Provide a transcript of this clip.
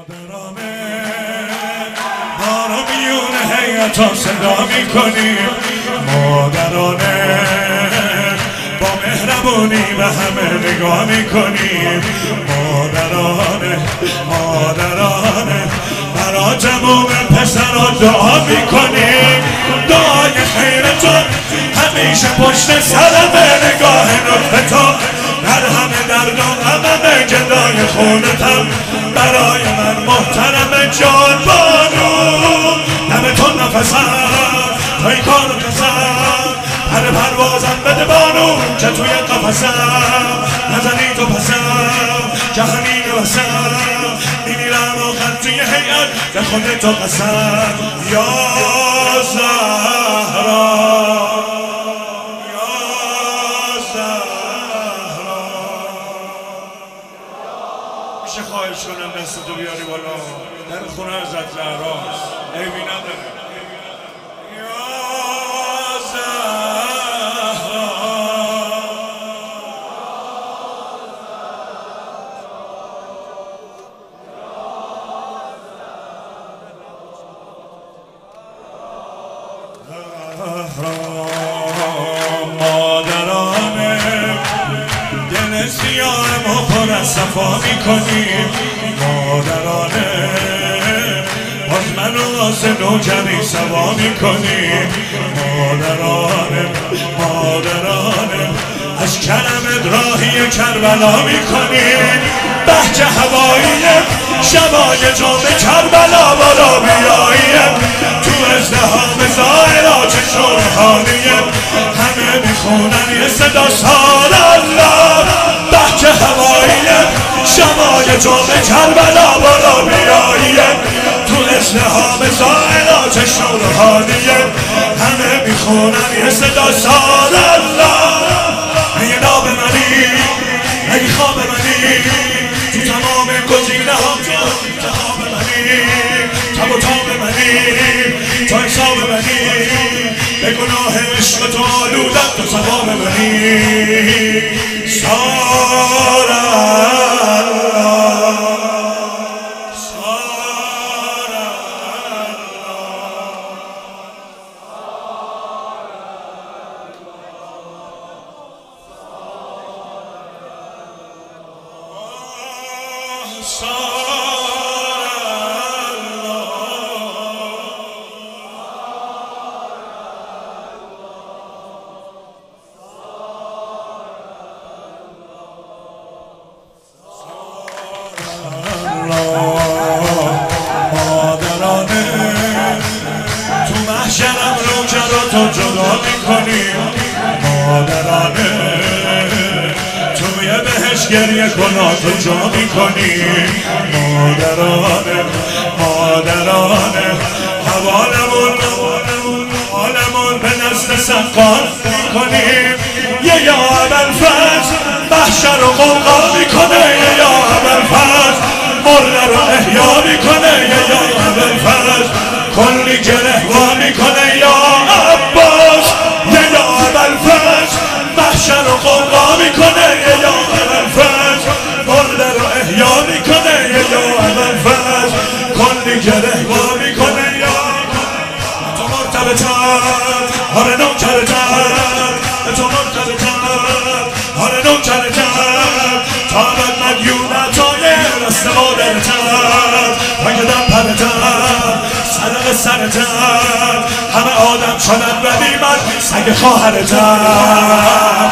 مادرانه ما رو میون هیئتا صدا میکنیم، مادرانه با مهربونی به همه نگاه میکنیم، مادرانه برا تمام پسرها دعا میکنیم، دعای خیرتون همیشه پشت سرمه، نگاه لطفتون در همه درد و غمم، گدای خونتم برای من محترم جان بانو، دمتون نفسم تا این کارو کسم، پر پروازم بده بانو که توی قفسم، نزنی تو پسم که همین وسم، میمیرم آخر توی هیئت به خودتو قسم، یا زهرا میشه خواهش کنم دستتو بیاری بالا، در خونه حضرت زهراست، عیبی نداره. مادرانه دل سیاهم و پر از صفا میکنیم، مادرانه باز منو واسه نوجوی سوا میکنیم، مادرانه از کرمت راهی کربلا میکنیم، بهجه هوایی شبای جمعه کربلا بالا بیاییم، تو ازدهام ظاهرا چه روحانیم، همه میخونن یه صدا سال الله، بهجه هوایی شبای جمعه کربلا بالا بیاییم، تو ازدهام ظاهرا چه روحانیم، همه میخونن یه صدا سال الله، ای ناب منی ای خواب منی، تو تمام گزینه ها انتخاب منی، تب و تاب منی تا حساب منی، به گناه عشق تو آلودم تو ثواب منی، سار مادرانه تو محشرم رو تو جدا میکنیم، مادرانه توی بهش گریه کنا تو جا میکنیم، مادرانه حالمون به دست سقال میکنیم، یه یا ابوالفضل محشر و قوقا میکنه، یه یا ابوالفضل مرده رو احیا میکنه، یه یا ابوالفضل کلی گره وا میکنه، یا عباس یه یا ابوالفضل محشر و قوقا میکنه، یه یا ابوالفضل مرده رو احیا میکنه، یه یا ابوالفضل کلی گره وا میکنه، یا تو مرتبطم آره نوکرتم، تو مرتبطم آره نوکرتم، تا من مدیونتای رست مادرتم، من که دم پرتم صدق سرتم، همه آدم شدن ولی من سگ خواهرتم.